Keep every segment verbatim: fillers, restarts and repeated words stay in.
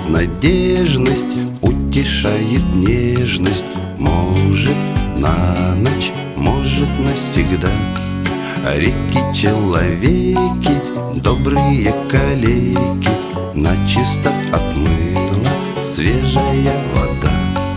безнадежность утешает нежность. Может, на ночь, может, навсегда. Реки, человеки, добрые калеки начисто отмыла свежая вода.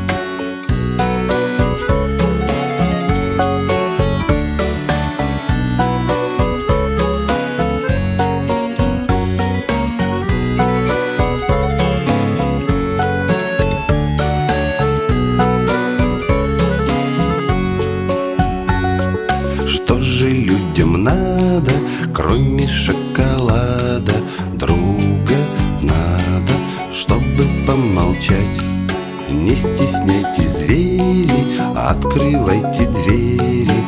Что же людям надо, кроме шоколада? Друга надо, чтобы помолчать. Не стесняйтесь, звери, открывайте двери.